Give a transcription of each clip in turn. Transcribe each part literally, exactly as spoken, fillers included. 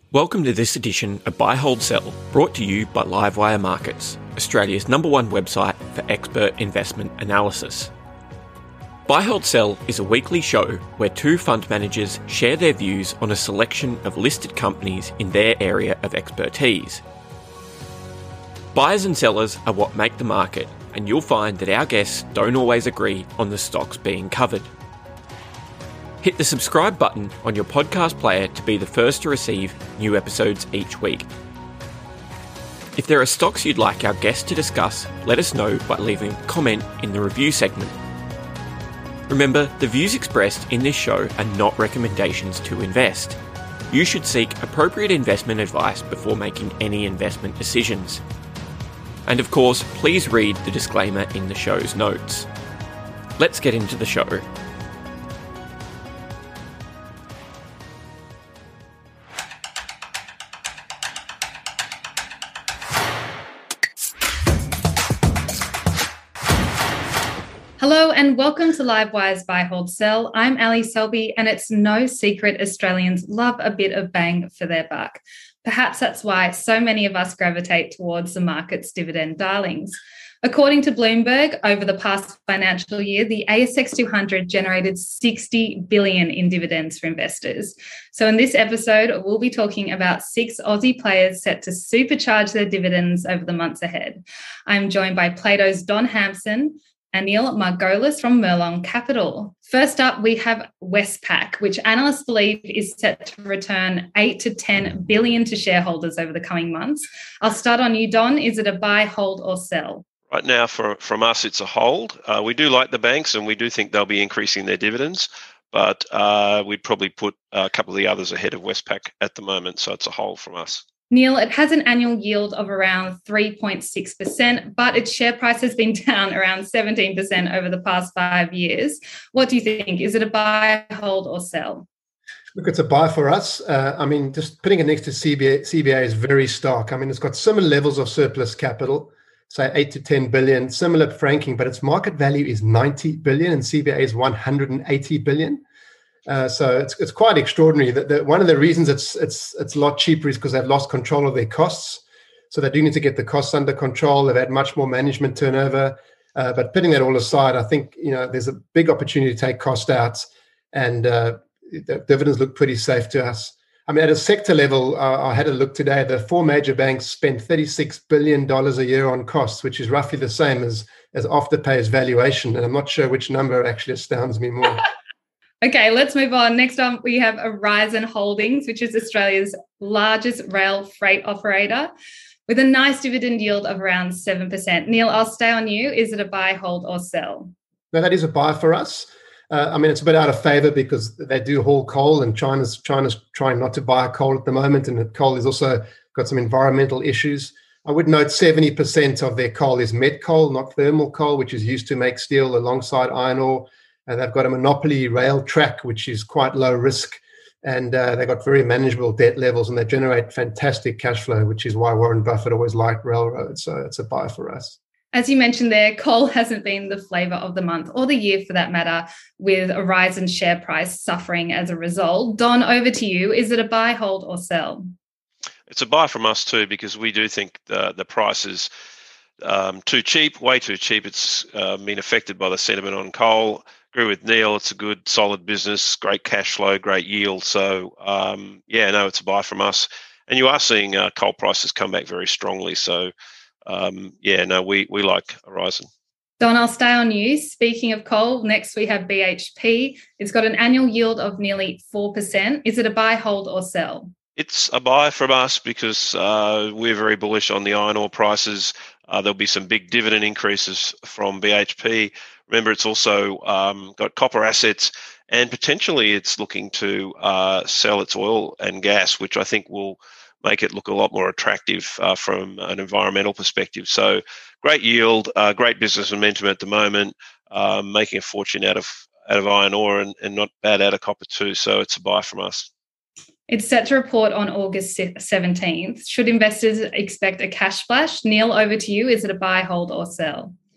Welcome to this edition of Buy, Hold, Sell, brought to you by Livewire Markets, Australia's number one website for expert investment analysis. Buy, Hold, Sell is a weekly show where two fund managers share their views on a selection of listed companies in their area of expertise. Buyers and sellers are what make the market, and you'll find that our guests don't always agree on the stocks being covered. Hit the subscribe button on your podcast player to be the first to receive new episodes each week. If there are stocks you'd like our guests to discuss, let us know by leaving a comment in the review segment. Remember, the views expressed in this show are not recommendations to invest. You should seek appropriate investment advice before making any investment decisions. And of course, please read the disclaimer in the show's notes. Let's get into the show. Hello and welcome to Livewire's Buy, Hold, Sell. I'm Ali Selby, and it's no secret Australians love a bit of bang for their buck. Perhaps that's why so many of us gravitate towards the market's dividend darlings. According to Bloomberg, over the past financial year, the A S X two hundred generated sixty billion dollars in dividends for investors. So in this episode, we'll be talking about six Aussie players set to supercharge their dividends over the months ahead. I'm joined by Plato's Don Hampson, Anil Margolis from Merlong Capital. First up, we have Westpac, which analysts believe is set to return eight to ten billion to shareholders over the coming months. I'll start on you, Don. Is it a buy, hold, or sell? Right now, for, from us, it's a hold. Uh, we do like the banks, and we do think they'll be increasing their dividends, but uh, we'd probably put a couple of the others ahead of Westpac at the moment, so it's a hold from us. Neil, it has an annual yield of around three point six percent, but its share price has been down around seventeen percent over the past five years. What do you think? Is it a buy, hold, or sell? Look, it's a buy for us. Uh, I mean, just putting it next to C B A, C B A is very stark. I mean, it's got similar levels of surplus capital, say eight to ten billion, similar franking, but its market value is ninety billion and C B A is one hundred eighty billion. Uh, so it's it's quite extraordinary. That, that one of the reasons it's it's it's a lot cheaper is because they've lost control of their costs. So they do need to get the costs under control. They've had much more management turnover. Uh, but putting that all aside, I think you know there's a big opportunity to take cost out, and uh, the dividends look pretty safe to us. I mean, at a sector level, uh, I had a look today. The four major banks spend thirty-six billion dollars a year on costs, which is roughly the same as as Afterpay's valuation. And I'm not sure which number actually astounds me more. Okay, let's move on. Next up, we have Aurizon Holdings, which is Australia's largest rail freight operator, with a nice dividend yield of around seven percent. Neil, I'll stay on you. Is it a buy, hold, or sell? No, that is a buy for us. Uh, I mean, it's a bit out of favour because they do haul coal, and China's China's trying not to buy coal at the moment, and the coal has also got some environmental issues. I would note seventy percent of their coal is met coal, not thermal coal, which is used to make steel alongside iron ore. And they've got a monopoly rail track, which is quite low risk. And uh, they've got very manageable debt levels, and they generate fantastic cash flow, which is why Warren Buffett always liked railroads. So it's a buy for us. As you mentioned there, coal hasn't been the flavour of the month or the year for that matter, with Aurizon's share price suffering as a result. Don, over to you. Is it a buy, hold, or sell? It's a buy from us too, because we do think the, the price is um, too cheap, way too cheap. It's uh, been affected by the sentiment on coal. Agree with Neil. It's a good, solid business, great cash flow, great yield. So, um, yeah, no, it's a buy from us. And you are seeing uh, coal prices come back very strongly. So, um, yeah, no, we we like Aurizon. Don, I'll stay on you. Speaking of coal, next we have B H P. It's got an annual yield of nearly four percent. Is it a buy, hold, or sell? It's a buy from us because uh, we're very bullish on the iron ore prices. Uh, there'll be some big dividend increases from B H P. Remember, it's also um, got copper assets, and potentially it's looking to uh, sell its oil and gas, which I think will make it look a lot more attractive uh, from an environmental perspective. So great yield, uh, great business momentum at the moment, um, making a fortune out of out of iron ore and, and not bad out of copper too. So it's a buy from us. It's set to report on August seventeenth. Should investors expect a cash splash? Neil, over to you. Is it a buy, hold, or sell?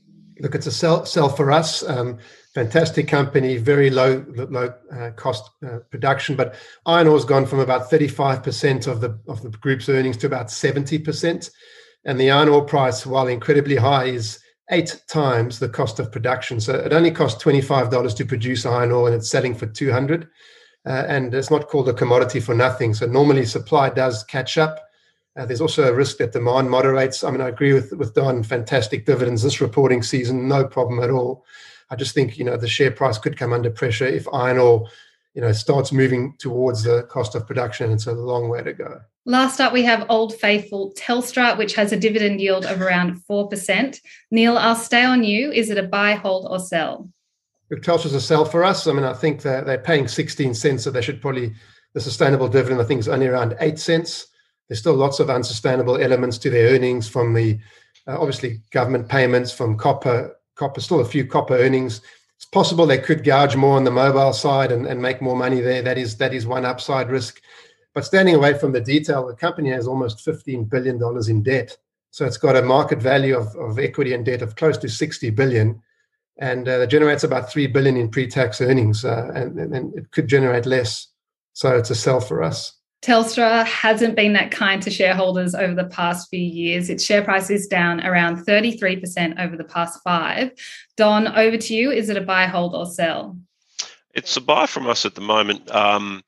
Look, it's a sell sell for us. Um, fantastic company, very low low uh, cost uh, production. But iron ore has gone from about thirty-five percent of the of the group's earnings to about seventy percent, and the iron ore price, while incredibly high, is eight times the cost of production. So it only costs twenty-five dollars to produce iron ore, and it's selling for two hundred dollars. Uh, and it's not called a commodity for nothing. So normally supply does catch up. Uh, there's also a risk that demand moderates. I mean, I agree with, with Don, fantastic dividends this reporting season, no problem at all. I just think, you know, the share price could come under pressure if iron ore, you know, starts moving towards the cost of production. It's a long way to go. Last up, we have Old Faithful Telstra, which has a dividend yield of around four percent. Neil, I'll stay on you. Is it a buy, hold or sell? Telstra's a sell for us. I mean, I think they're, they're paying sixteen cents, so they should probably, the sustainable dividend, I think, is only around eight cents. There's still lots of unsustainable elements to their earnings from the, uh, obviously, government payments, from copper, copper, still a few copper earnings. It's possible they could gouge more on the mobile side and, and make more money there. That is, that is one upside risk. But standing away from the detail, the company has almost fifteen billion dollars in debt. So it's got a market value of, of equity and debt of close to sixty billion dollars. And uh, it generates about three billion dollars in pre-tax earnings, uh, and, and it could generate less. So it's a sell for us. Telstra hasn't been that kind to shareholders over the past few years. Its share price is down around thirty-three percent over the past five. Don, over to you. Is it a buy, hold or sell? It's a buy from us at the moment. Um,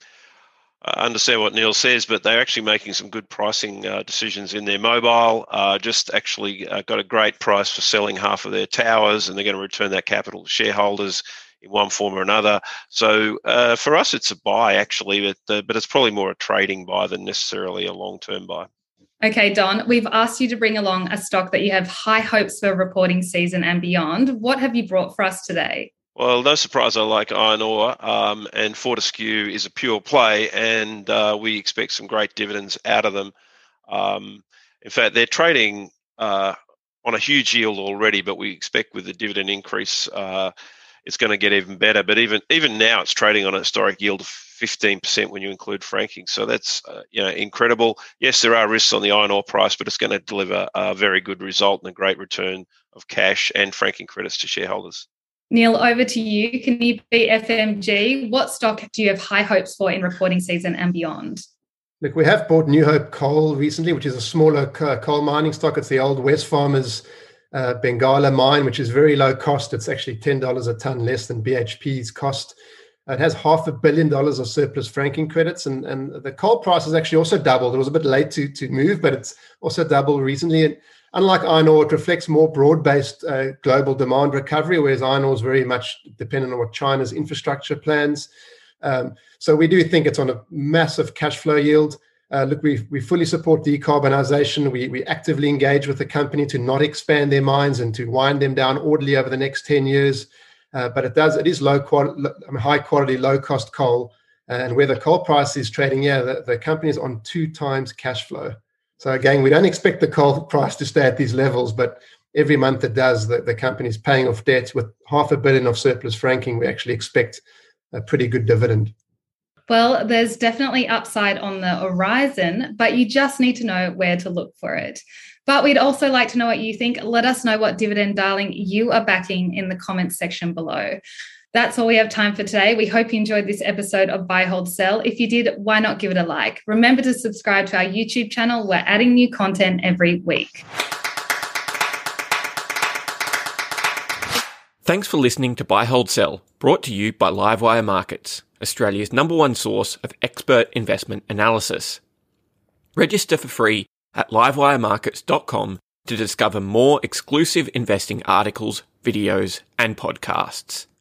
I understand what Neil says, but they're actually making some good pricing uh, decisions in their mobile. Uh, just actually uh, got a great price for selling half of their towers, and they're going to return that capital to shareholders in one form or another. So uh, for us, it's a buy actually, but uh, but it's probably more a trading buy than necessarily a long-term buy. Okay, Don, we've asked you to bring along a stock that you have high hopes for reporting season and beyond. What have you brought for us today? Well, no surprise I like iron ore, um, and Fortescue is a pure play, and uh, we expect some great dividends out of them. Um, in fact, they're trading uh, on a huge yield already, but we expect with the dividend increase, uh, it's going to get even better. But even even now, it's trading on a historic yield of fifteen percent when you include franking. So that's uh, you know incredible. Yes, there are risks on the iron ore price, but it's going to deliver a very good result and a great return of cash and franking credits to shareholders. Neil, over to you. Can you beat F M G? What stock do you have high hopes for in reporting season and beyond? Look, we have bought New Hope Coal recently, which is a smaller coal mining stock. It's the old Wesfarmers uh, Bengala mine, which is very low cost. It's actually ten dollars a ton less than B H P's cost. It has half a billion dollars of surplus franking credits, and, and the coal price has actually also doubled. It was a bit late to, to move, but it's also doubled recently. And unlike iron ore, it reflects more broad-based uh, global demand recovery, whereas iron ore is very much dependent on what China's infrastructure plans. Um, so we do think it's on a massive cash flow yield. Uh, look, we we fully support decarbonization. We we actively engage with the company to not expand their mines and to wind them down orderly over the next ten years. Uh, but it does it is low quality, high quality, low cost coal, and where the coal price is trading, yeah, the, the company is on two times cash flow. So again, we don't expect the coal price to stay at these levels, but every month it does, the, the company is paying off debt with half a billion of surplus franking. We actually expect a pretty good dividend. Well, there's definitely upside on the horizon, but you just need to know where to look for it. But we'd also like to know what you think. Let us know what dividend darling you are backing in the comments section below. That's all we have time for today. We hope you enjoyed this episode of Buy, Hold, Sell. If you did, why not give it a like? Remember to subscribe to our YouTube channel. We're adding new content every week. Thanks for listening to Buy, Hold, Sell, brought to you by Livewire Markets, Australia's number one source of expert investment analysis. Register for free at livewire markets dot com to discover more exclusive investing articles, videos, and podcasts.